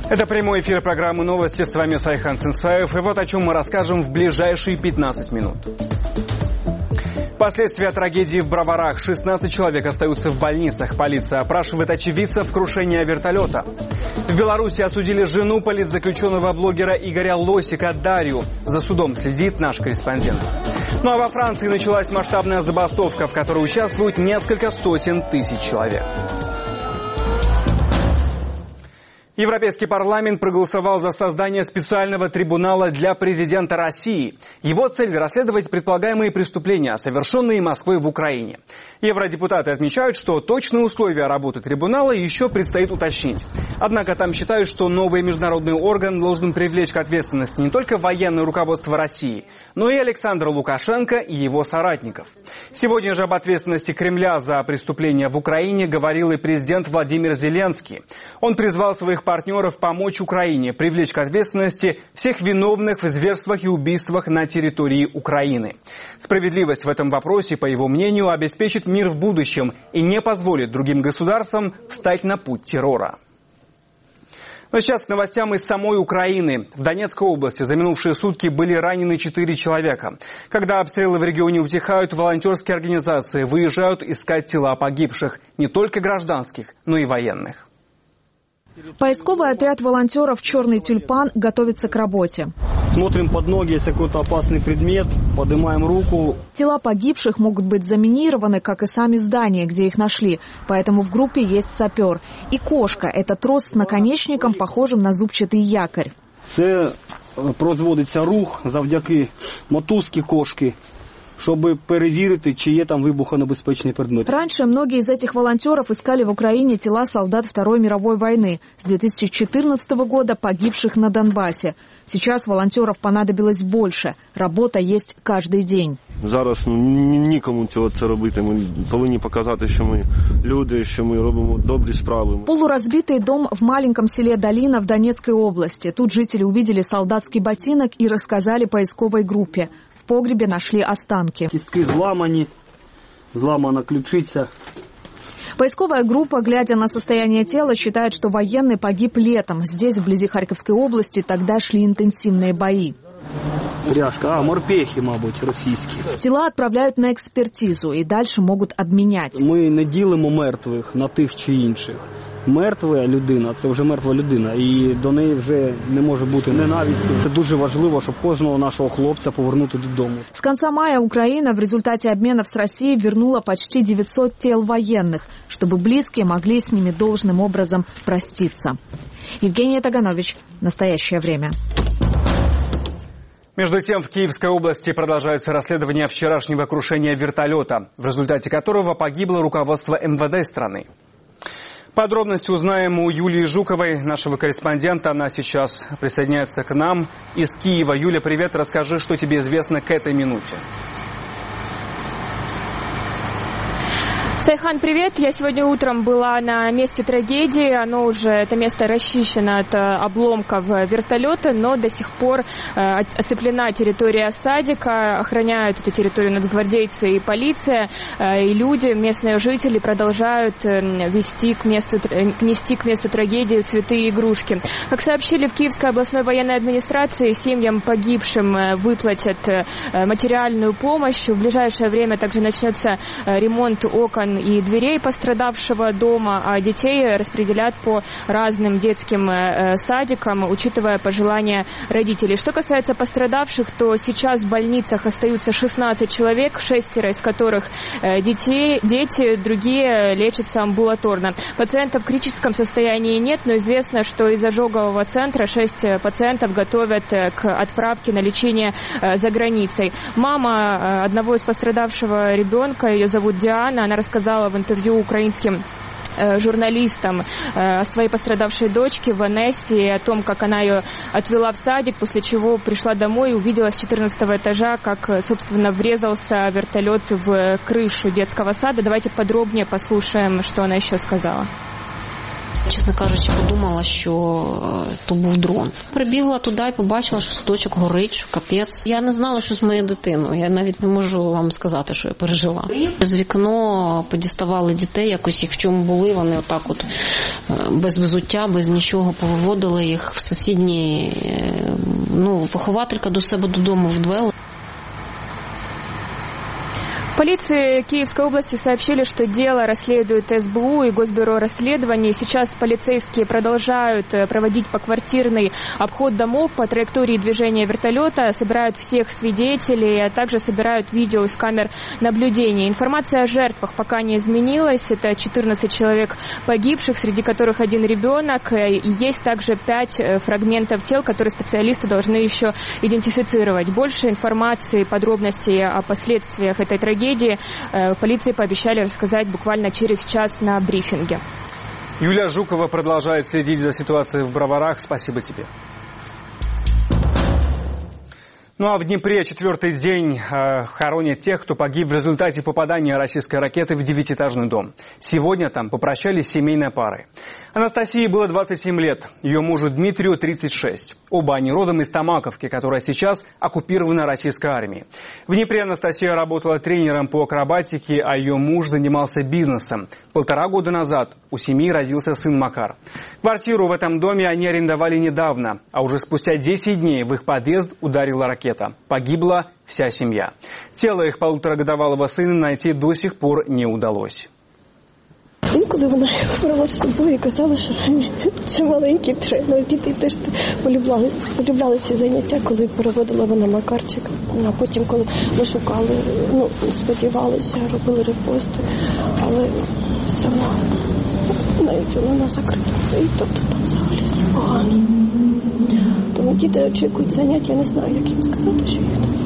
Это прямой эфир программы «Новости». С вами Сайхан Цинцаев. И вот о чем мы расскажем в ближайшие 15 минут. Последствия трагедии в Броварах. 16 человек остаются в больницах. Полиция опрашивает очевидцев крушения вертолета. В Беларуси осудили жену политзаключенного блогера Игоря Лосика Дарью. За судом следит наш корреспондент. Ну а во Франции началась масштабная забастовка, в которой участвуют несколько сотен тысяч человек. Европейский парламент проголосовал за создание специального трибунала для президента России. Его цель – расследовать предполагаемые преступления, совершенные Москвой в Украине. Евродепутаты отмечают, что точные условия работы трибунала еще предстоит уточнить. Однако там считают, что новый международный орган должен привлечь к ответственности не только военное руководство России, но и Александра Лукашенко и его соратников. Сегодня же об ответственности Кремля за преступления в Украине говорил и президент Владимир Зеленский. Он призвал своих партнеров помочь Украине привлечь к ответственности всех виновных в зверствах и убийствах на территории Украины. Справедливость в этом вопросе, по его мнению, обеспечит мир в будущем и не позволит другим государствам встать на путь террора. Но сейчас к новостям из самой Украины. В Донецкой области за минувшие сутки были ранены 4 человека. Когда обстрелы в регионе утихают, волонтерские организации выезжают искать тела погибших, не только гражданских, но и военных. Поисковый отряд волонтеров «Черный тюльпан» готовится к работе. Смотрим под ноги, если какой-то опасный предмет, поднимаем руку. Тела погибших могут быть заминированы, как и сами здания, где их нашли. Поэтому в группе есть сапер. И кошка – это трос с наконечником, похожим на зубчатый якорь. Це производиться рух завдяки мотузки кошки, чтобы перевірити, чи є там вибухонебезпечний предмет. Раньше многие из этих волонтеров искали в Украине тела солдат Второй мировой войны с 2014 года, погибших на Донбассе. Сейчас волонтеров понадобилось больше. Работа есть каждый день. Зараз нікому це робити. Ми повинні показати, що ми люди, що ми робимо добрі справи. Полуразбитый дом в маленьком селе Долина в Донецкой области. Тут жители увидели солдатский ботинок и рассказали поисковой группе. В погребе нашли останки. Кістки зламані, зламана ключиця. Поисковая группа, глядя на состояние тела, считает, что военный погиб летом. Здесь, вблизи Харьковской области, тогда шли интенсивные бои. Пряжка, морпехи, мабуть, російські. Тела отправляют на экспертизу и дальше могут обменять. Ми не ділимо мертвих на тих чи інших. Мертва людина – це вже мертва людина, і до неї вже не може бути ненависті. Це дуже важливо, щоб кожного нашого хлопця повернути додому. С конца мая Украина в результате обменов с Россией вернула почти 900 тел военных, чтобы близкие могли с ними должным образом проститься. Евгения Таганович. Настоящее время. Между тем, в Киевской области продолжается расследование вчерашнего крушения вертолета, в результате которого погибло руководство МВД страны. Подробности узнаем у Юлии Жуковой, нашего корреспондента. Она сейчас присоединяется к нам из Киева. Юля, привет. Расскажи, что тебе известно к этой минуте. Сайхан, привет. Я сегодня утром была на месте трагедии. Это место расчищено от обломков вертолета, но до сих пор оцеплена территория садика. Охраняют эту территорию нацгвардейцы и полиция. И люди, местные жители, продолжают нести к месту трагедии цветы и игрушки. Как сообщили в Киевской областной военной администрации, семьям погибшим выплатят материальную помощь. В ближайшее время также начнется ремонт окон и дверей пострадавшего дома, а детей распределят по разным детским садикам, учитывая пожелания родителей. Что касается пострадавших, то сейчас в больницах остаются 16 человек, 6 из которых дети, другие лечатся амбулаторно. Пациентов в критическом состоянии нет, но известно, что из ожогового центра 6 пациентов готовят к отправке на лечение за границей. Мама одного из пострадавшего ребенка, ее зовут Диана, она рассказала в интервью украинским журналистам о своей пострадавшей дочке Ванессе, о том, как она ее отвела в садик, после чего пришла домой и увидела с 14-го этажа, как, собственно, врезался вертолет в крышу детского сада. Давайте подробнее послушаем, что она еще сказала. Чесно кажучи, подумала, що то був дрон. Прибігла туди і побачила, що садочок горить, що капець. Я не знала, що з моєю дитиною. Я навіть не можу вам сказати, що я пережила. З вікно подіставали дітей, якось їх в чому були. Вони отак от без взуття, без нічого повиводили їх в сусідні, вихователька до себе додому вдвела. В полиции Киевской области сообщили, что дело расследует СБУ и Госбюро расследований. Сейчас полицейские продолжают проводить поквартирный обход домов по траектории движения вертолета, собирают всех свидетелей, а также собирают видео из камер наблюдения. Информация о жертвах пока не изменилась. Это 14 человек погибших, среди которых один ребенок. И есть также 5 фрагментов тел, которые специалисты должны еще идентифицировать. Больше информации, подробностей о последствиях этой трагедии в полиции пообещали рассказать буквально через час на брифинге. Юлия Жукова продолжает следить за ситуацией в Броварах. Спасибо тебе. Ну а в Днепре 4-й день хоронят тех, кто погиб в результате попадания российской ракеты в 9-этажный дом. Сегодня там попрощались с семейной парой. Анастасии было 27 лет, ее мужу Дмитрию 36. Оба они родом из Томаковки, которая сейчас оккупирована российской армией. В Днепре Анастасия работала тренером по акробатике, а ее муж занимался бизнесом. 1,5 года назад у семьи родился сын Макар. Квартиру в этом доме они арендовали недавно, а уже спустя 10 дней в их подъезд ударила ракета. Погибла вся семья. Тело их 1,5-годовалого сына найти до сих пор не удалось. Коли вона брала з собою і казала, що це маленький тренер, діти теж полюбляли ці заняття, коли переводила вона Макарчик. А потім, коли ми шукали, сподівалися, робили репости, але все одно, навіть вона закрита стоїть, тобто там взагалі все погано. Тому діти очікують занять, я не знаю, як їм сказати, що їх не буде.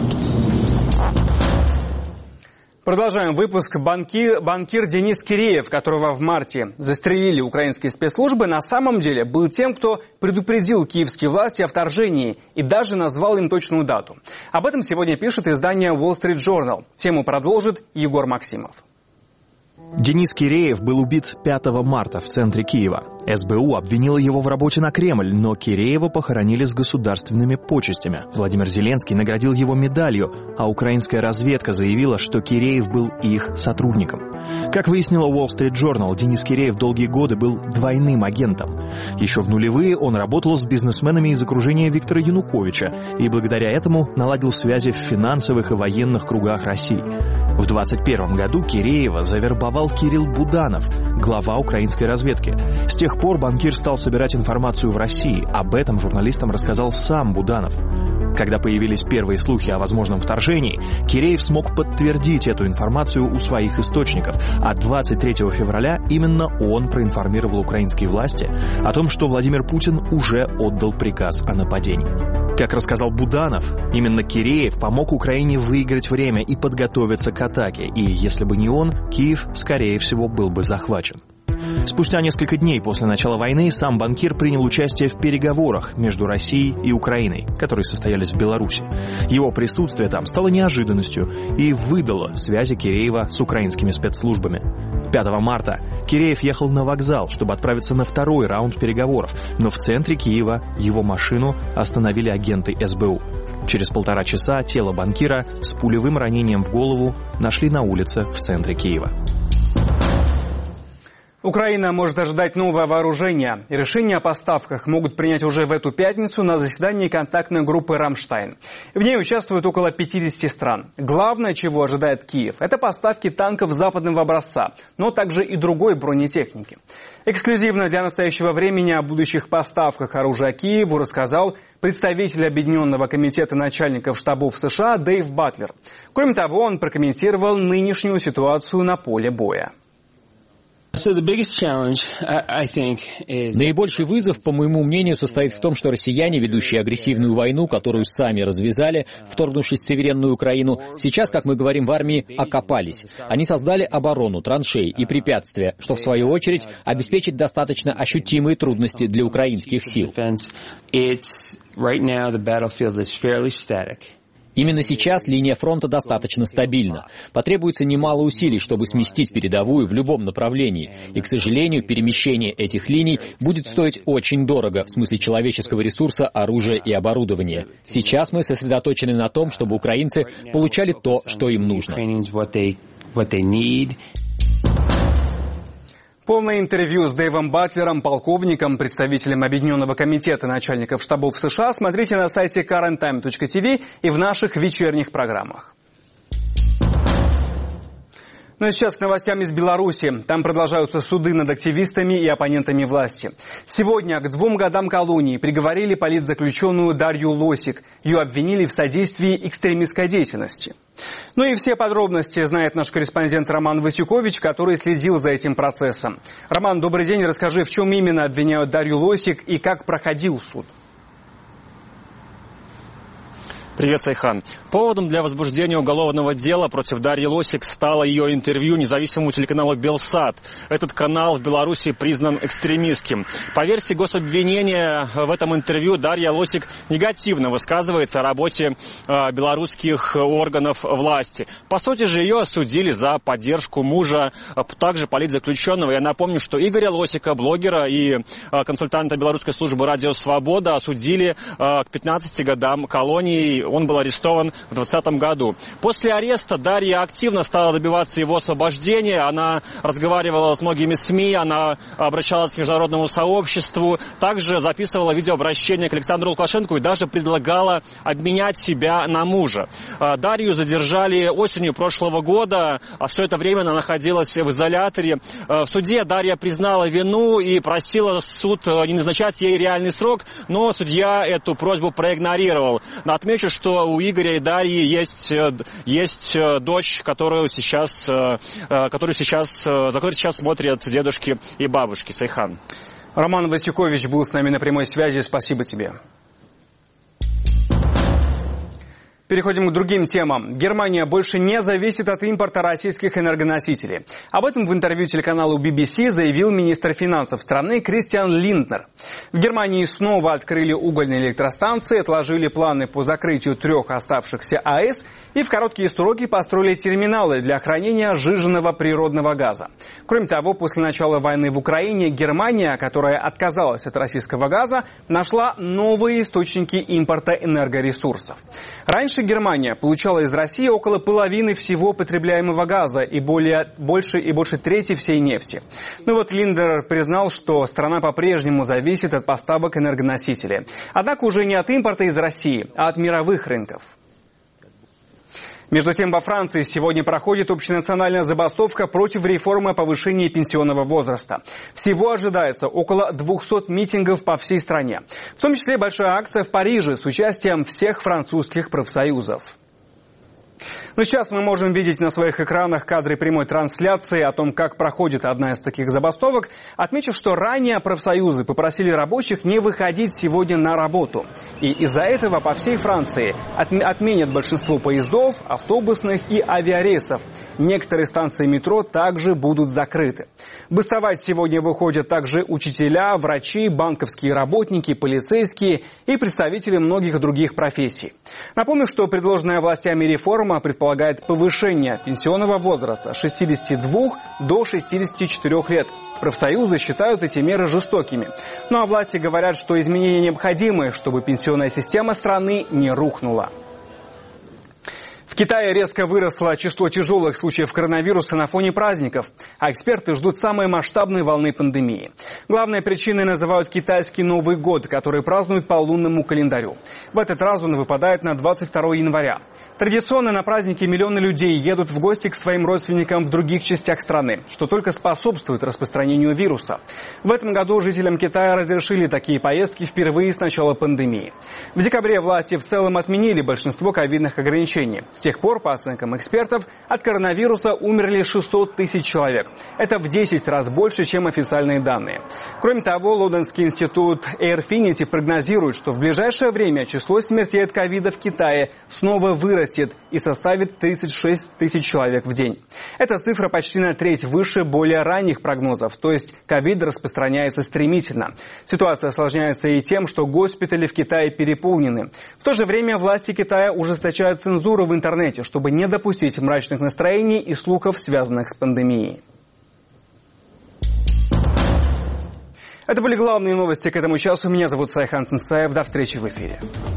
Продолжаем выпуск. Банкир Денис Киреев, которого в марте застрелили украинские спецслужбы, на самом деле был тем, кто предупредил киевские власти о вторжении и даже назвал им точную дату. Об этом сегодня пишет издание Wall Street Journal. Тему продолжит Егор Максимов. Денис Киреев был убит 5 марта в центре Киева. СБУ обвинила его в работе на Кремль, но Киреева похоронили с государственными почестями. Владимир Зеленский наградил его медалью, а украинская разведка заявила, что Киреев был их сотрудником. Как выяснила Wall Street Journal, Денис Киреев долгие годы был двойным агентом. Еще в нулевые он работал с бизнесменами из окружения Виктора Януковича и благодаря этому наладил связи в финансовых и военных кругах России. В 2021 году Киреева завербовал Кирилл Буданов, глава украинской разведки. С тех пор банкир стал собирать информацию в России. Об этом журналистам рассказал сам Буданов. Когда появились первые слухи о возможном вторжении, Киреев смог подтвердить эту информацию у своих источников. А 23 февраля именно он проинформировал украинские власти о том, что Владимир Путин уже отдал приказ о нападении. Как рассказал Буданов, именно Киреев помог Украине выиграть время и подготовиться к атаке. И если бы не он, Киев, скорее всего, был бы захвачен. Спустя несколько дней после начала войны сам банкир принял участие в переговорах между Россией и Украиной, которые состоялись в Беларуси. Его присутствие там стало неожиданностью и выдало связи Киреева с украинскими спецслужбами. 5 марта Киреев ехал на вокзал, чтобы отправиться на второй раунд переговоров, но в центре Киева его машину остановили агенты СБУ. Через 1,5 часа тело банкира с пулевым ранением в голову нашли на улице в центре Киева. Украина может ожидать новое вооружение. И решение о поставках могут принять уже в эту пятницу на заседании контактной группы «Рамштайн». В ней участвуют около 50 стран. Главное, чего ожидает Киев, это поставки танков западного образца, но также и другой бронетехники. Эксклюзивно для настоящего времени о будущих поставках оружия Киеву рассказал представитель Объединенного комитета начальников штабов США Дэйв Батлер. Кроме того, он прокомментировал нынешнюю ситуацию на поле боя. Наибольший вызов, по моему мнению, состоит в том, что россияне, ведущие агрессивную войну, которую сами развязали, вторгнувшись в суверенную Украину, сейчас, как мы говорим в армии, окопались. Они создали оборону, траншеи и препятствия, что в свою очередь обеспечит достаточно ощутимые трудности для украинских сил. Именно сейчас линия фронта достаточно стабильна. Потребуется немало усилий, чтобы сместить передовую в любом направлении. И, к сожалению, перемещение этих линий будет стоить очень дорого в смысле человеческого ресурса, оружия и оборудования. Сейчас мы сосредоточены на том, чтобы украинцы получали то, что им нужно. Полное интервью с Дэйвом Батлером, полковником, представителем Объединенного комитета начальников штабов США, смотрите на сайте currenttime.tv и в наших вечерних программах. Ну и сейчас к новостям из Беларуси. Там продолжаются суды над активистами и оппонентами власти. Сегодня к 2 годам колонии приговорили политзаключенную Дарью Лосик. Ее обвинили в содействии экстремистской деятельности. Ну и все подробности знает наш корреспондент Роман Васюкович, который следил за этим процессом. Роман, добрый день. Расскажи, в чем именно обвиняют Дарью Лосик и как проходил суд? Привет, Сайхан. Поводом для возбуждения уголовного дела против Дарьи Лосик стало ее интервью независимому телеканалу «Белсат». Этот канал в Беларуси признан экстремистским. По версии гособвинения, в этом интервью Дарья Лосик негативно высказывается о работе белорусских органов власти. По сути же, ее осудили за поддержку мужа, также политзаключенного. Я напомню, что Игоря Лосика, блогера и консультанта белорусской службы «Радио Свобода», осудили к 15 годам колонии. Он был арестован в 2020 году. После ареста Дарья активно стала добиваться его освобождения. Она разговаривала с многими СМИ, она обращалась к международному сообществу, также записывала видеообращение к Александру Лукашенко и даже предлагала обменять себя на мужа. Дарью задержали осенью прошлого года, а все это время она находилась в изоляторе. В суде Дарья признала вину и просила суд не назначать ей реальный срок, но судья эту просьбу проигнорировал. Отмечу, что у Игоря и Дарьи есть дочь, за которой сейчас смотрят дедушки и бабушки. Сайхан. Роман Васюкович был с нами на прямой связи. Спасибо тебе. Переходим к другим темам. Германия больше не зависит от импорта российских энергоносителей. Об этом в интервью телеканалу BBC заявил министр финансов страны Кристиан Линднер. В Германии снова открыли угольные электростанции, отложили планы по закрытию 3 оставшихся АЭС и в короткие сроки построили терминалы для хранения сжиженного природного газа. Кроме того, после начала войны в Украине Германия, которая отказалась от российского газа, нашла новые источники импорта энергоресурсов. Раньше Германия получала из России около половины всего потребляемого газа и больше трети всей нефти. Но вот Линднер признал, что страна по-прежнему зависит от поставок энергоносителей. Однако уже не от импорта из России, а от мировых рынков. Между тем, во Франции сегодня проходит общенациональная забастовка против реформы о повышении пенсионного возраста. Всего ожидается около 200 митингов по всей стране. В том числе большая акция в Париже с участием всех французских профсоюзов. Но сейчас мы можем видеть на своих экранах кадры прямой трансляции о том, как проходит одна из таких забастовок. Отмечу, что ранее профсоюзы попросили рабочих не выходить сегодня на работу. И из-за этого по всей Франции отменят большинство поездов, автобусных и авиарейсов. Некоторые станции метро также будут закрыты. Бастовать сегодня выходят также учителя, врачи, банковские работники, полицейские и представители многих других профессий. Напомню, что предложенная властями реформа предполагает повышение пенсионного возраста с 62 до 64 лет. Профсоюзы считают эти меры жестокими. Ну а власти говорят, что изменения необходимы, чтобы пенсионная система страны не рухнула. В Китае резко выросло число тяжелых случаев коронавируса на фоне праздников, а эксперты ждут самой масштабной волны пандемии. Главной причиной называют китайский Новый год, который празднуют по лунному календарю. В этот раз он выпадает на 22 января. Традиционно на праздники миллионы людей едут в гости к своим родственникам в других частях страны, что только способствует распространению вируса. В этом году жителям Китая разрешили такие поездки впервые с начала пандемии. В декабре власти в целом отменили большинство ковидных ограничений. С тех пор, по оценкам экспертов, от коронавируса умерли 600 тысяч человек. Это в 10 раз больше, чем официальные данные. Кроме того, Лондонский институт Airfinity прогнозирует, что в ближайшее время число смертей от ковида в Китае снова вырастет и составит 36 тысяч человек в день. Эта цифра почти на треть выше более ранних прогнозов, то есть ковид распространяется стремительно. Ситуация осложняется и тем, что госпитали в Китае переполнены. В то же время власти Китая ужесточают цензуру в интернете, чтобы не допустить мрачных настроений и слухов, связанных с пандемией. Это были главные новости к этому часу. Меня зовут Сайхан Сенсаев. До встречи в эфире.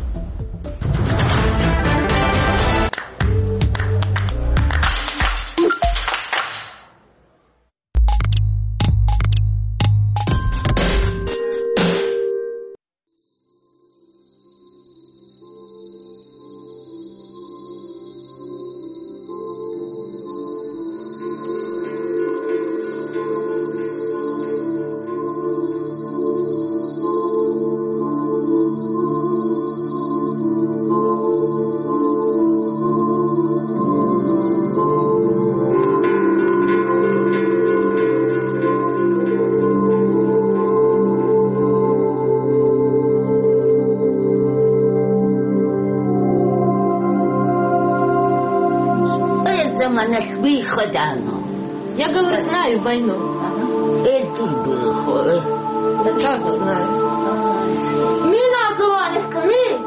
Я, говорю, знаю войну. Это было. Как знаю? Меня звали Камиль.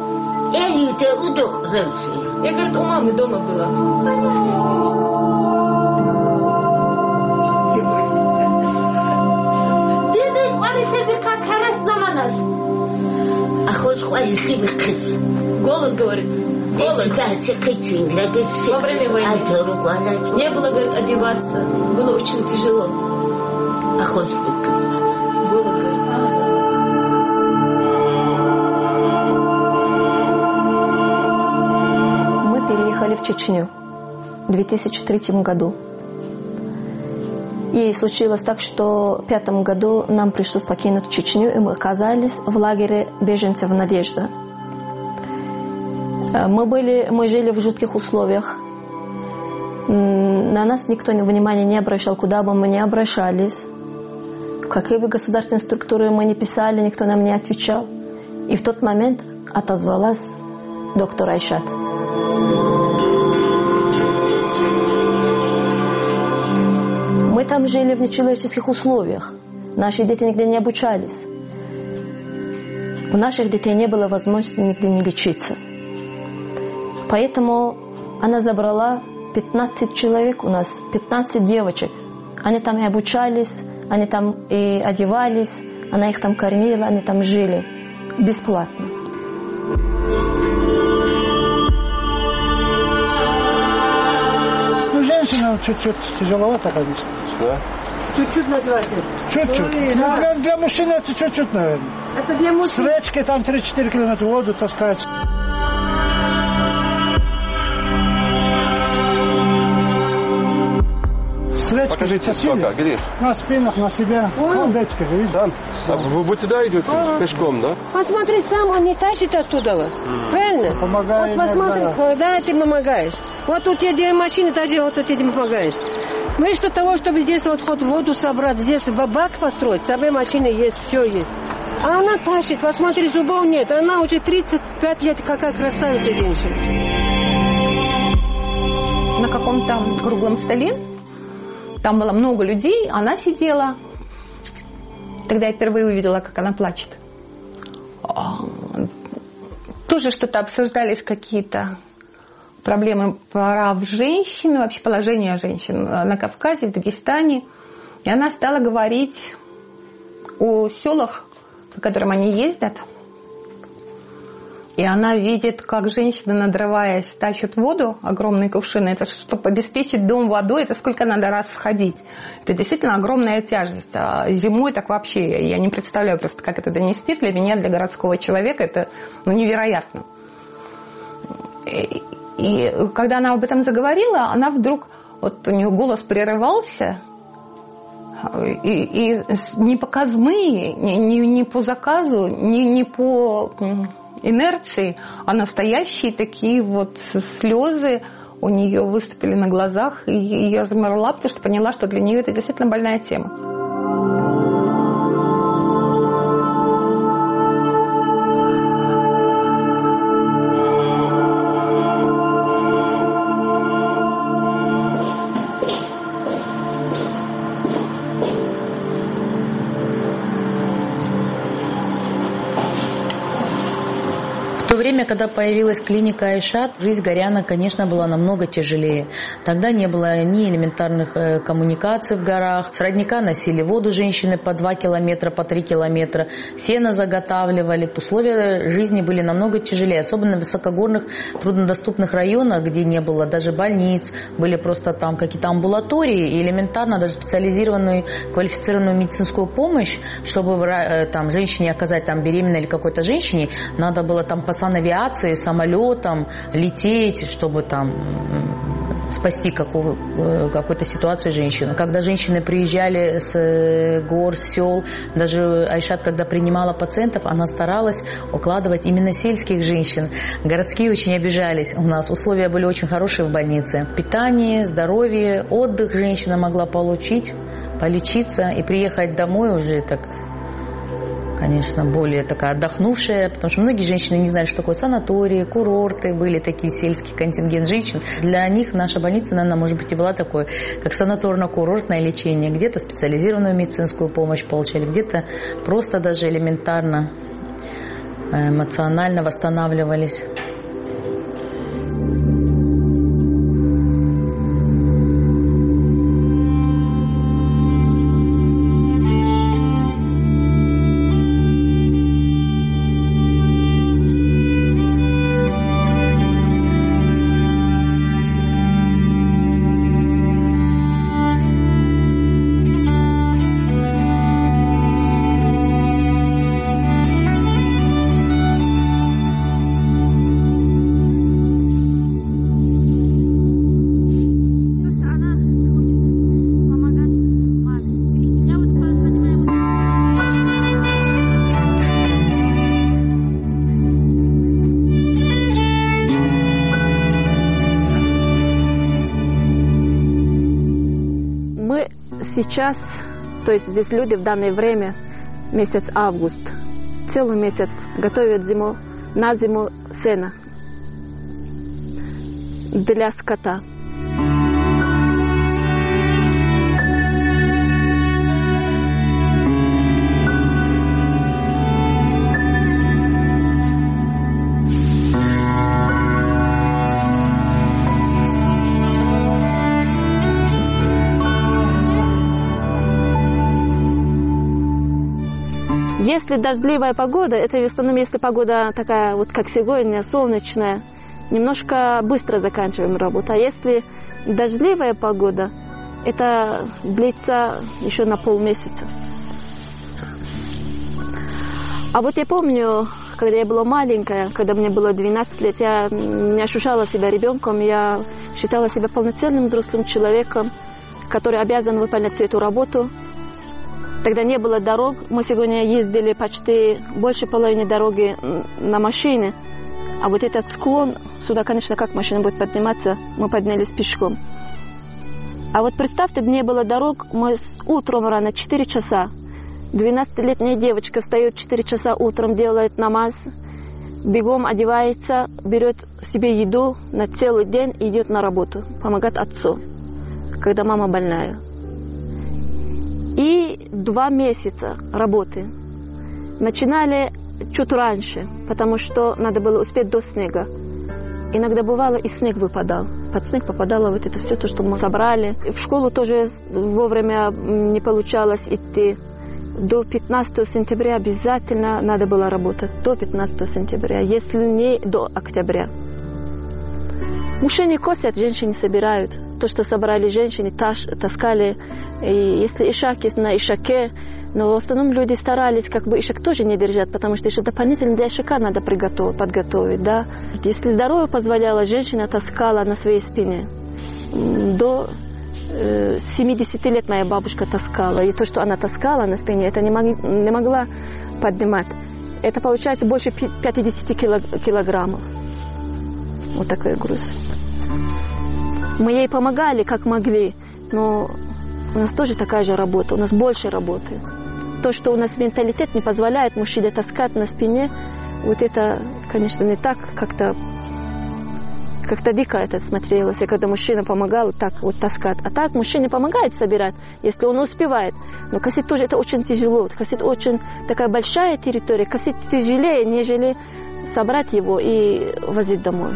Я, говорит, у мамы дома была. Голод, говорит. Голод. Во время войны. Не было, говорит, одеваться. Было очень тяжело. Голод, говорит. Мы переехали в Чечню в 2003 году. И случилось так, что в 2005 году нам пришлось покинуть Чечню, и мы оказались в лагере беженцев «Надежда». Мы жили в жутких условиях. На нас никто внимания не обращал, куда бы мы ни обращались. В какие бы государственные структуры мы ни писали, никто нам не отвечал. И в тот момент отозвалась доктор Айшат. Мы там жили в нечеловеческих условиях. Наши дети нигде не обучались. У наших детей не было возможности нигде не лечиться. Поэтому она забрала 15 человек у нас, 15 девочек. Они там и обучались, они там и одевались, она их там кормила, они там жили бесплатно. Ну, женщина чуть-чуть тяжеловато, конечно. Да? Чуть-чуть называется? Чуть-чуть. Ну, для мужчины это чуть-чуть, наверное. Это для мужчин? С речки там 3-4 километра воду таскать. Покажите, сколько, где? На спинах, на себе. Вон речка, видите? Там? Вы вот сюда идете пешком, да? Посмотри, сам он не тащит оттуда. Правильно? Помогает. Вот посмотри, да, ты помогаешь. Вот у тебя две машины, даже вот ты помогаешь. Вместо того, чтобы здесь вот хоть воду собрать, здесь бак построить, самые машины есть, все есть. А она тащит, посмотри, зубов нет. Она уже 35 лет, какая красавица женщина. На каком-то круглом столе, там было много людей, она сидела. Тогда я впервые увидела, как она плачет. Тоже что-то обсуждались, какие-то проблемы прав женщин, вообще положение женщин на Кавказе, в Дагестане. И она стала говорить о селах, по которым они ездят. И она видит, как женщины, надрываясь, тащат воду, огромные кувшины. Это чтобы обеспечить дом водой, это сколько надо раз сходить. Это действительно огромная тяжесть. А зимой так вообще, я не представляю просто, как это донести. Для меня, для городского человека, это невероятно. И когда она об этом заговорила, она вдруг, вот у нее голос прерывался, и не по казмы, не по заказу, не по инерции, а настоящие такие вот слезы у нее выступили на глазах, и я замерла, потому что поняла, что для нее это действительно больная тема. В то время, когда появилась клиника Айшат, жизнь горяна, конечно, была намного тяжелее. Тогда не было ни элементарных коммуникаций в горах. С родника носили воду женщины по 2 километра, по 3 километра. Сено заготавливали. Условия жизни были намного тяжелее. Особенно в высокогорных, труднодоступных районах, где не было даже больниц. Были просто там какие-то амбулатории и элементарно даже специализированную квалифицированную медицинскую помощь, чтобы там, женщине оказать, там, беременной или какой-то женщине, надо было там по санавиации, самолетом лететь, чтобы там спасти какую-то ситуацию женщину. Когда женщины приезжали с гор, с сел, даже Айшат, когда принимала пациентов, она старалась укладывать именно сельских женщин. Городские очень обижались. У нас условия были очень хорошие в больнице. Питание, здоровье, отдых женщина могла получить, полечиться и приехать домой уже так, конечно, более такая отдохнувшая, потому что многие женщины не знали, что такое санатории, курорты, были такие сельский контингент женщин. Для них наша больница, наверное, может быть, и была такой, как санаторно-курортное лечение. Где-то специализированную медицинскую помощь получали, где-то просто даже элементарно эмоционально восстанавливались. Сейчас, то есть здесь люди в данное время, месяц август, целый месяц готовят на зиму сено для скота. Если дождливая погода, это в основном, если погода такая, вот как сегодня, солнечная, немножко быстро заканчиваем работу. А если дождливая погода, это длится еще на полмесяца. А вот я помню, когда я была маленькая, когда мне было 12 лет, я не ощущала себя ребенком, я считала себя полноценным взрослым человеком, который обязан выполнять эту работу. Тогда не было дорог. Мы сегодня ездили почти больше половины дороги на машине. А вот этот склон, сюда, конечно, как машина будет подниматься, мы поднялись пешком. А вот представьте, не было дорог, мы утром рано, 4 часа. 12-летняя девочка встает 4 часа утром, делает намаз, бегом одевается, берет себе еду на целый день и идет на работу, помогает отцу, когда мама больная. И 2 месяца работы. Начинали чуть раньше, потому что надо было успеть до снега. Иногда бывало, и снег выпадал. Под снег попадало вот это все, то, что мы собрали. В школу тоже вовремя не получалось идти. До 15 сентября обязательно надо было работать. До 15 сентября, если не до октября. Мужчины косят, женщины собирают. То, что собрали женщины, таскали. И если ишак есть на ишаке, но в основном люди старались как бы ишак тоже не держать, потому что еще дополнительно для ишака надо подготовить, да. Если здоровье позволяло, женщина таскала на своей спине. До 70 лет моя бабушка таскала. И то, что она таскала на спине, это не могла поднимать. Это получается больше 50 килограммов. Вот такой груз. Мы ей помогали, как могли, но у нас тоже такая же работа, у нас больше работы. То, что у нас менталитет не позволяет мужчине таскать на спине, вот это, конечно, не так как-то дико это смотрелось, когда мужчина помогал так вот таскать. А так мужчине помогает собирать, если он успевает. Но косить тоже это очень тяжело. Косить очень такая большая территория. Косить тяжелее, нежели собрать его и возить домой.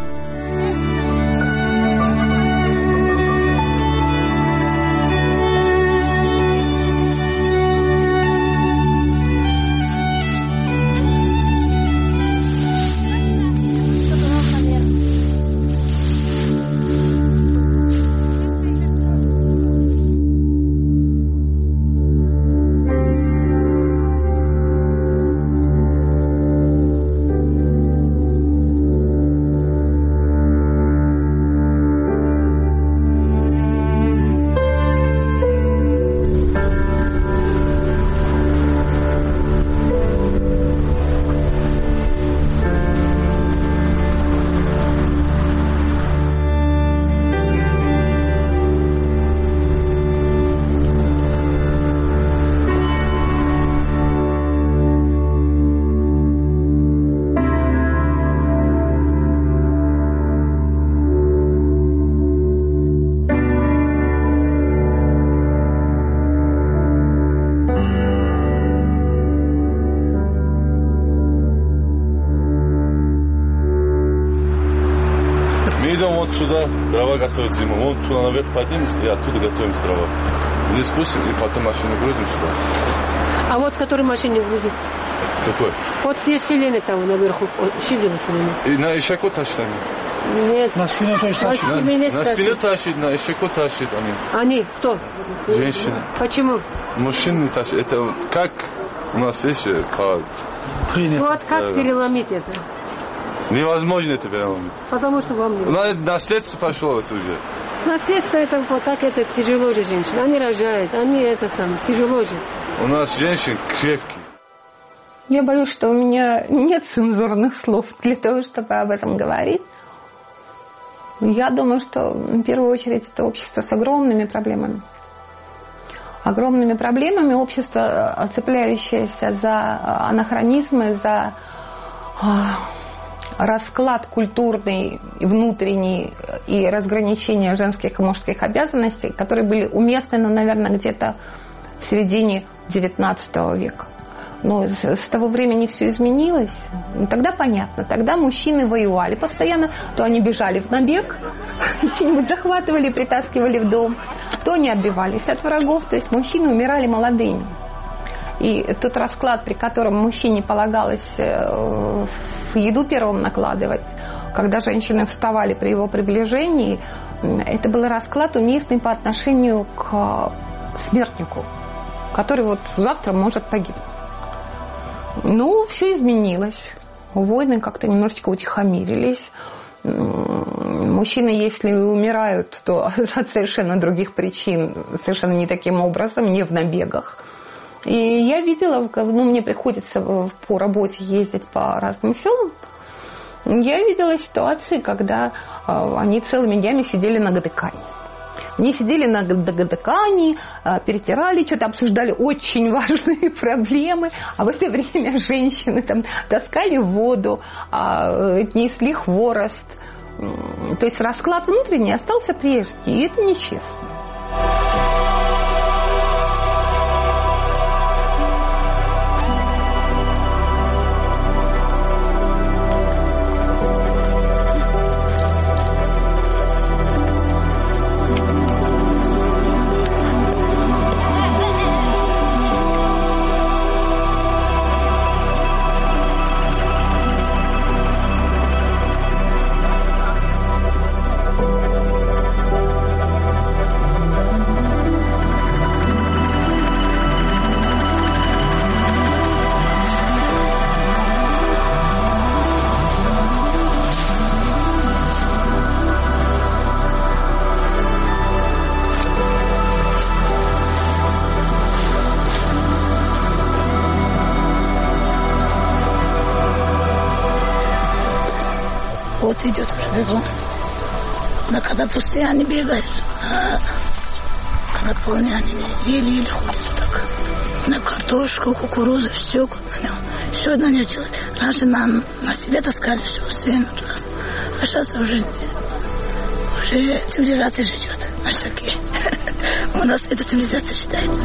Вот сюда дрова готовят зиму. Вон туда наверх поднимемся и оттуда готовим дрова. Вниз спустим и потом машину грузим сюда. А вот который машине грузит? Какой? Вот где селение там наверху, Шивлево селение. И на Ишаку тащат они? Нет. На спине тоже тащат. На спине тащат, на Ишаку тащат они. Они кто? Женщины. Почему? Мужчин не тащат. Это как у нас есть по... Вот как переломить это? Невозможно это переломить. Потому что вам не... Наследство пошло это уже. Наследство это вот так, это тяжело же женщины. Они рожают, они это сам, тяжело же. У нас женщины крепкие. Я боюсь, что у меня нет цензурных слов для того, чтобы об этом говорить. Я думаю, что в первую очередь это общество с огромными проблемами. Огромными проблемами общество, цепляющееся за анахронизмы, за расклад культурный, внутренний и разграничение женских и мужских обязанностей, которые были уместны, наверное, где-то в середине XIX века. Но с того времени все изменилось. Тогда понятно. Тогда мужчины воевали постоянно. То они бежали в набег, что-нибудь захватывали, притаскивали в дом, то они отбивались от врагов. То есть мужчины умирали молодыми. И тот расклад, при котором мужчине полагалось в еду первым накладывать, когда женщины вставали при его приближении, это был расклад уместный по отношению к смертнику, который вот завтра может погибнуть. Ну, все изменилось. Войны как-то немножечко утихомирились. Мужчины, если умирают, то от совершенно других причин, совершенно не таким образом, не в набегах. И я видела, мне приходится по работе ездить по разным селам, я видела ситуации, когда они целыми днями сидели на гадыкане. Они сидели на гадыкане, перетирали, что-то обсуждали очень важные проблемы, а в это время женщины там таскали воду, несли хворост. То есть расклад внутренний остался прежний, и это нечестно. работа идет уже бегом. Но когда пустые, они бегают. А когда полные, они еле-еле ходят так. На картошку, кукурузу, все на нее делают. Раньше на себе таскали все, сено туда. А сейчас уже цивилизация живет. На всякие. У нас эта цивилизация считается.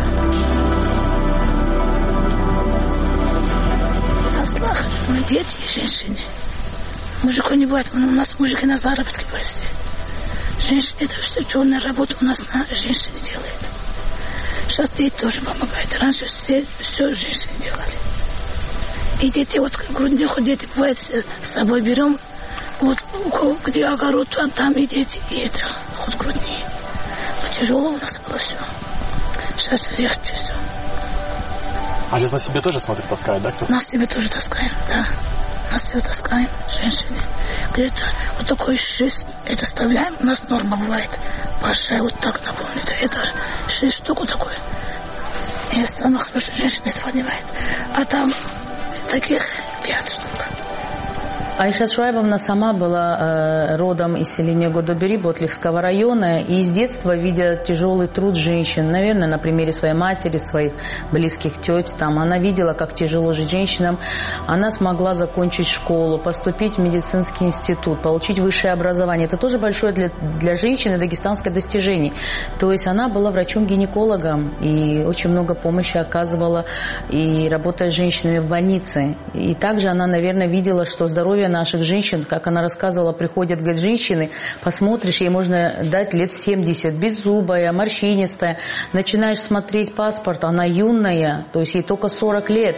Мы дети и женщины. Мужиков не бывает. У нас мужики на заработке бывают все. Женщины, это все черная работа у нас на женщине делает. Сейчас дети тоже помогают. Раньше все женщины делали. И дети, вот грудных дети бывает с собой берем. Вот у кого где огород, там и дети, и это ход грудные. Но тяжело у нас было все. Сейчас легче все. А сейчас на себе тоже, смотрит, таскают, да? На себе тоже таскаем, да. На себе таскаем, женщины. Где-то вот такой 6, это оставляем. У нас норма бывает большая, вот так наполнится. Это 6 штук вот такое. И самая хорошая женщина это поднимает. А там таких 5 штук. Айшат Шуайбовна сама была родом из селения Годобери, Ботлихского района, и с детства, видя тяжелый труд женщин, наверное, на примере своей матери, своих близких теть, там, она видела, как тяжело жить женщинам. Она смогла закончить школу, поступить в медицинский институт, получить высшее образование. Это тоже большое для женщины дагестанское достижение. То есть она была врачом-гинекологом и очень много помощи оказывала, и работая с женщинами в больнице. И также она, наверное, видела, что здоровье наших женщин, как она рассказывала, приходят, говорит, женщины, посмотришь, ей можно дать лет 70, беззубая, морщинистая. Начинаешь смотреть паспорт, она юная, то есть ей только 40 лет.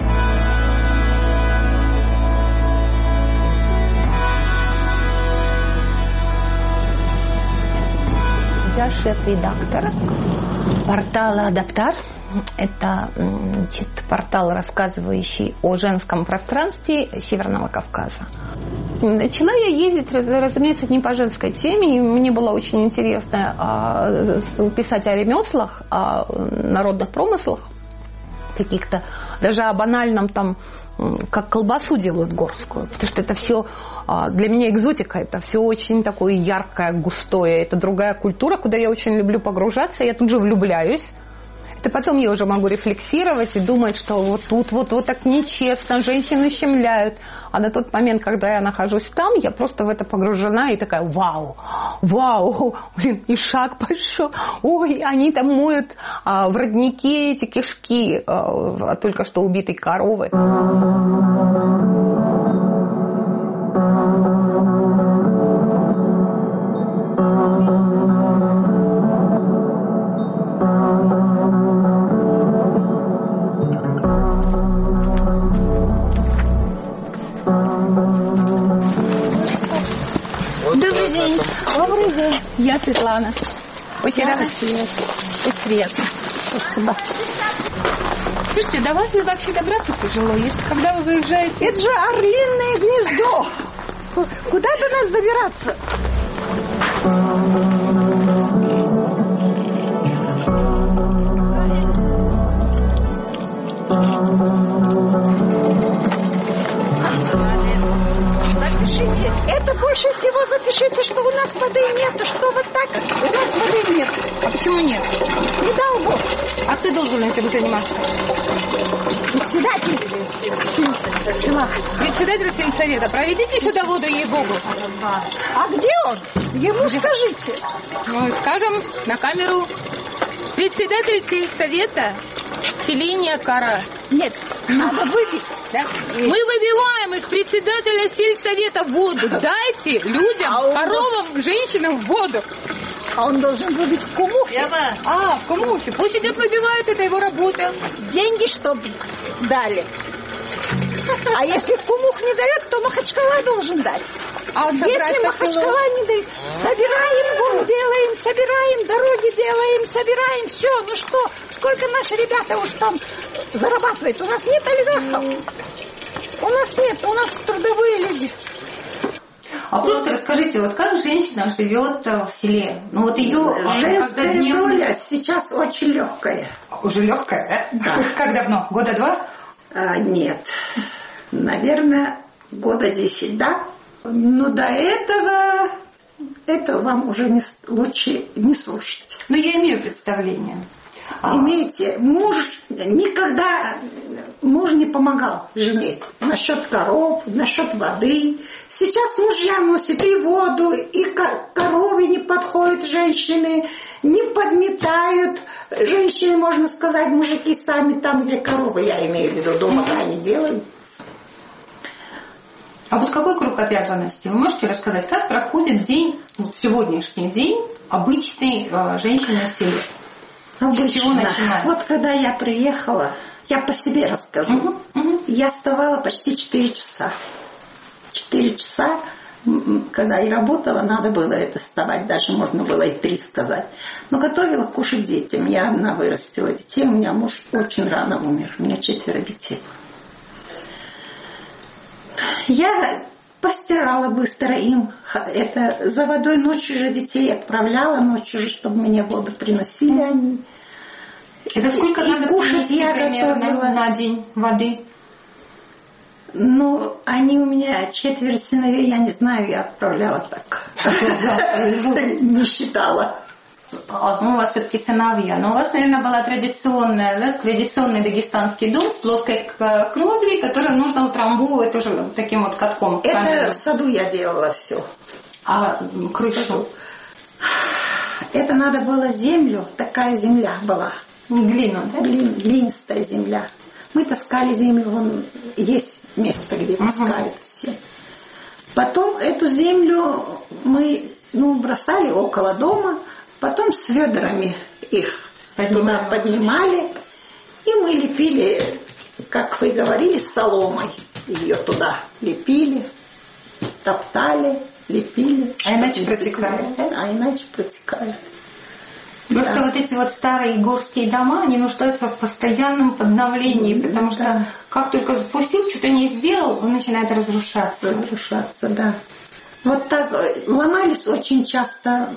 Я шеф-редактор портала «Адаптар». Это портал, рассказывающий о женском пространстве Северного Кавказа. Начала я ездить, разумеется, не по женской теме. И мне было очень интересно писать о ремеслах, о народных промыслах каких-то, даже о банальном там, как колбасу делают горскую. Потому что это все для меня экзотика, это все очень такое яркое, густое. Это другая культура, куда я очень люблю погружаться. Я тут же влюбляюсь. Это потом я уже могу рефлексировать и думать, что вот тут вот так нечестно, женщины щемляют. А на тот момент, когда я нахожусь там, я просто в это погружена и такая: вау, блин, и шаг пошел. Ой, они там моют в роднике эти кишки только что убитой коровы. Добрый день. Я Светлана. Очень рада. Очень приятно. Спасибо. Слушайте, до вас вообще добраться тяжело. Если когда вы выезжаете... Это же орлиное гнездо. Куда до нас добираться? Запишите. Это больше всего запишите, что у нас воды нет, что вот так у нас воды нет. А почему нет? Не дал Бог. А кто должен этим заниматься? Председатель села. Председатель сельсовета. Проведите сюда воду, ей-богу. А где он? Ему скажите. Ну, скажем на камеру. Председатель сельсовета селения Кара. Нет, надо выпить. Да? Мы выбиваем из председателя сельсовета воду. Дайте людям, коровам, женщинам воду. А он должен выбить в кумухе. В кумухе. Пусть идет выбивает, это его работа. Деньги, чтобы дали. А если кумух не дает, то Махачкала должен дать. Если Махачкала не дает, собираем город, делаем, собираем, дороги делаем, собираем, все. Ну что, сколько наши ребята уж там зарабатывают? У нас нет олигархов. У нас нет, у нас трудовые люди. А просто расскажите, вот как женщина живет в селе? Ну вот ее женская доля сейчас очень легкая. Уже легкая, да? Как давно? Года 2? Нет. Наверное, года 10, да? Но до этого вам уже лучше не слушать. Но я имею представление. Имеете, муж не помогал жене насчет коров, насчет воды. Сейчас мужья носят и воду, и коровы не подходят женщины, не подметают. Женщины, можно сказать, мужики сами там, где коровы, я имею в виду, дома они делают. А вот какой круг обязанностей? Вы можете рассказать, как проходит день, сегодняшний день обычной женщины в селе? С чего начинается? Вот когда я приехала, я по себе расскажу. Я вставала почти 4 часа. 4 часа, когда я работала, надо было это вставать, даже можно было и 3 сказать. Но готовила кушать детям. Я одна вырастила детей, у меня муж очень рано умер, у меня 4 детей. Я постирала быстро им. Это за водой ночью же детей отправляла, ночью же, чтобы мне воду приносили они. Это сколько надо кушать я готовила на день воды? Ну, они у меня 4 сыновей, я не знаю, я отправляла так. Не считала. Ну, у вас все-таки сыновья. Но у вас, наверное, была традиционный дагестанский дом с плоской кровлей, которую нужно утрамбовывать тоже таким вот катком. Это в саду я делала все. А крышу? Это надо было землю, такая земля была. Глину, да? Глинистая земля. Мы таскали землю, вон есть место, где таскают все. Потом эту землю мы бросали около дома, потом с ведрами их туда поднимали, и мы лепили, как вы говорили, соломой. Ее туда лепили, топтали, лепили. А иначе протекает, да? А иначе протекает. Просто вот эти вот старые горские дома, они нуждаются в постоянном подновлении, потому что как только запустил, что-то не сделал, он начинает разрушаться. Разрушаться, да. Вот так ломались очень часто.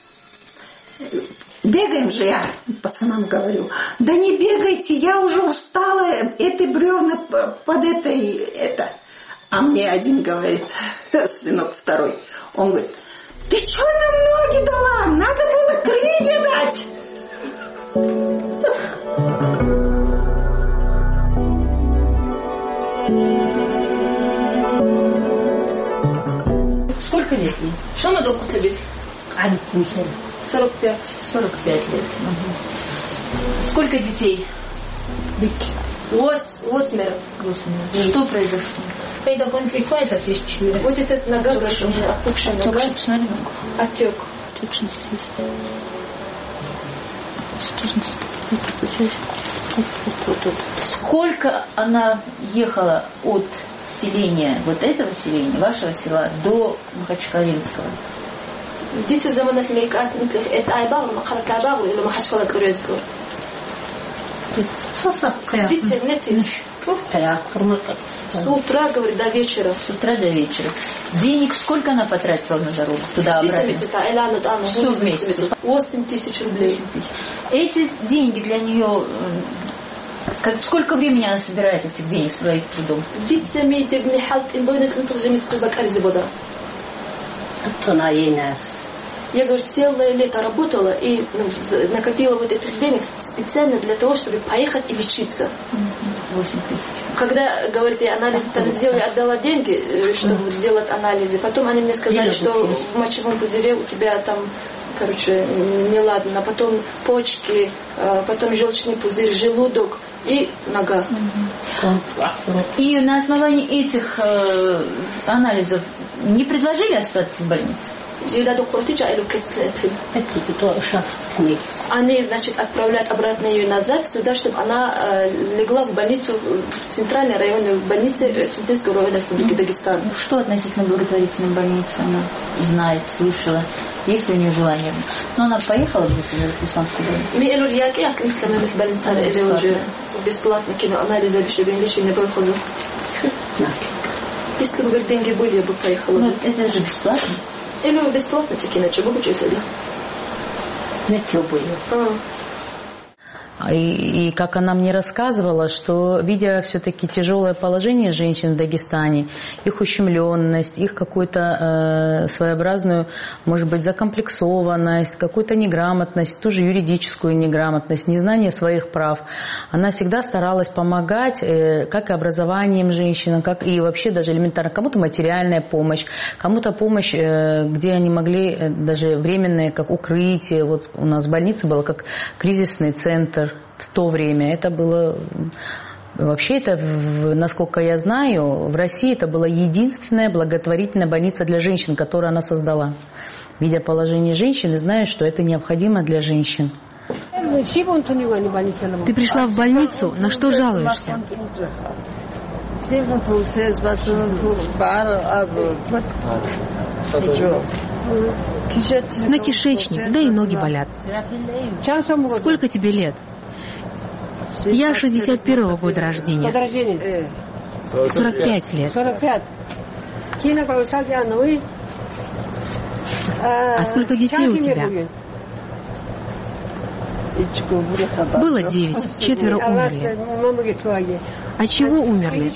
Бегаем же, я пацанам говорю, да не бегайте, я уже устала, эти бревна под это. А мне один говорит, сынок второй, он говорит, ты что нам ноги дала? Надо было крылья дать. Сколько лет ей? Что надо купить? 45. 45 лет. Угу. Сколько детей? 8. Что произошло? Вот эта нога, опухшая нога. Отек. Сколько она ехала от селения, вот этого селения, вашего села, до Махачкалинского? Дети замана семейка, это айбагу, махалат айбагу, или Махачкалат Гурезгур. Дети нет. С утра, говорит, до вечера. С утра до вечера. Денег сколько она потратила на дорогу? Туда-обратно? Что вместе? 8 тысяч рублей. Эти деньги для нее... Сколько времени она собирает этих денег своих трудом? Я, говорит, целое лето работала и накопила вот этих денег специально для того, чтобы поехать и лечиться. 8 тысяч. Когда, говорит, я анализы там сделали, отдала деньги, чтобы сделать анализы. Потом они мне сказали, что в мочевом пузыре у тебя там, неладно. А потом почки, потом желчный пузырь, желудок и нога. И на основании этих анализов не предложили остаться в больнице? Они, значит, отправляют обратно ее назад сюда, чтобы она легла в больницу, в центральной районной больнице Сунтинского района Республики Дагестан. Что относительно благотворительной больницы она знает, слышала? Есть ли у нее желание? Но она поехала в Исламскую больницу. Бесплатно киноанализы, чтобы лечение было хозу. Если бы, говорит, деньги были, я бы поехала. Но это же бесплатно. Или бесплатно, иначе бы учиться, да? Не пробую. И как она мне рассказывала, что, видя все-таки тяжелое положение женщин в Дагестане, их ущемленность, их какую-то своеобразную, может быть, закомплексованность, какую-то неграмотность, тоже юридическую неграмотность, незнание своих прав, она всегда старалась помогать, как и образованием женщинам, как и вообще даже элементарно, кому-то материальная помощь, кому-то помощь, где они могли даже временные, как укрытие. Вот у нас в больнице было как кризисный центр в то время. Это было... Вообще, это, насколько я знаю, в России это была единственная благотворительная больница для женщин, которую она создала. Видя положение женщин и зная, что это необходимо для женщин. Ты пришла в больницу, на что жалуешься? На кишечник, да и ноги болят. Сколько тебе лет? Я 61-го года рождения. 45 лет. 45. А сколько детей у тебя? Было 9, 4 умерли. От чего умерли?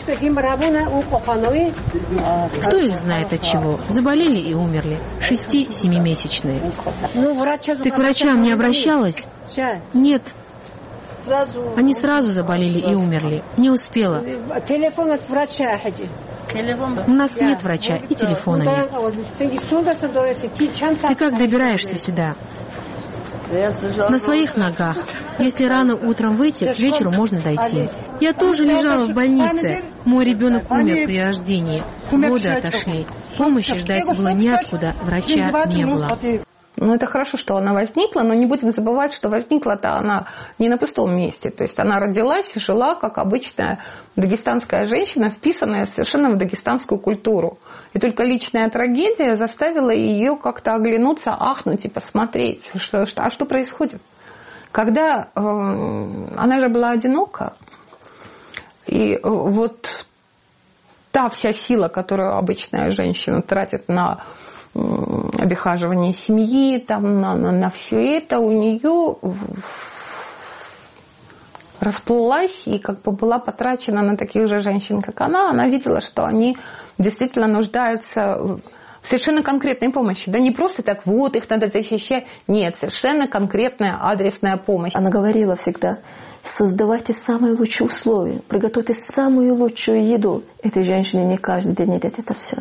Кто их знает от чего? Заболели и умерли. 6-7-месячные. Ты к врачам не обращалась? Нет. Они сразу заболели и умерли. Не успела. Телефон от врача. У нас нет врача и телефона нет. Ты как добираешься сюда? На своих ногах. Если рано утром выйти, к вечеру можно дойти. Я тоже лежала в больнице. Мой ребенок умер при рождении. Годы отошли. Помощи ждать было неоткуда. Врача не было. Ну, это хорошо, что она возникла, но не будем забывать, что возникла-то она не на пустом месте. То есть она родилась и жила, как обычная дагестанская женщина, вписанная совершенно в дагестанскую культуру. И только личная трагедия заставила ее как-то оглянуться, ахнуть и посмотреть, что происходит. Когда она же была одинока, и вот та вся сила, которую обычная женщина тратит на обихаживание семьи, там, на все это, у нее расплылась и как бы была потрачена на таких же женщин, как она. Она видела, что они действительно нуждаются в совершенно конкретной помощи. Да не просто так, вот их надо защищать. Нет, совершенно конкретная адресная помощь. Она говорила всегда: создавайте самые лучшие условия, приготовьте самую лучшую еду. Этой женщине не каждый день едет это все.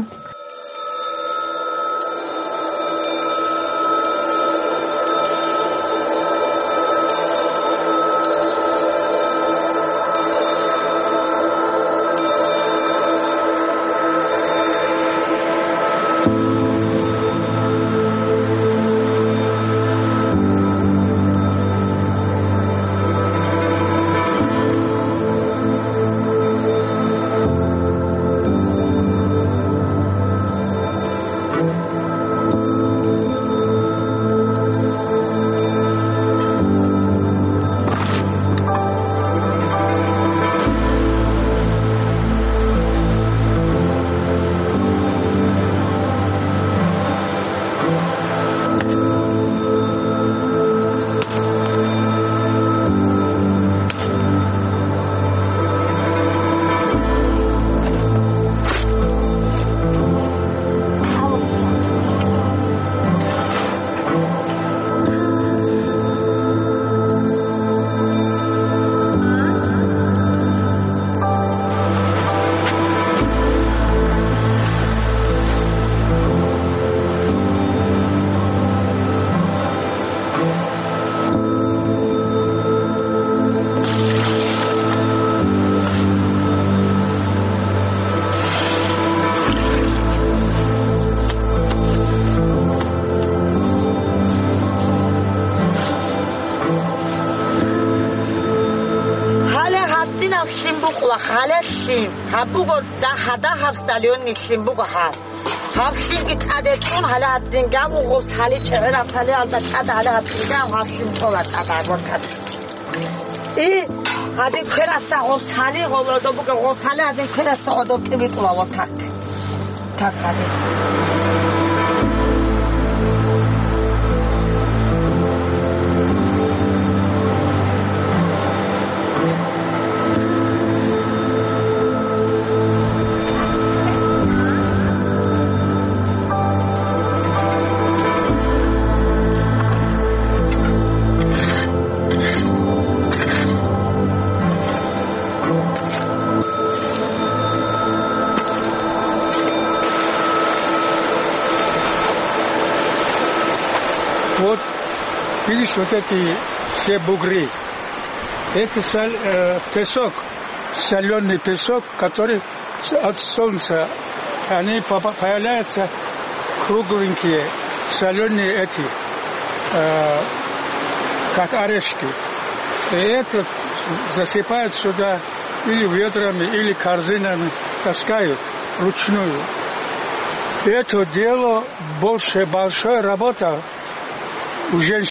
Habugo da hada hafsalion nislim bugo had. Hafsin git adetun hala haddin gamu gos hali chera fali albat ada hala haddin gam hafsin tolat adabon kad. I hadi kherasta gos hali golodo bugo gos hali hadin kherasta odopti bitula watak. Tak hadi. Видишь, вот эти все бугры. Это песок, соленый песок, который от солнца, они появляются кругленькие, соленые эти, как орешки. И это засыпают сюда или ведрами, или корзинами, таскают ручную. Это дело большая работа у женщин.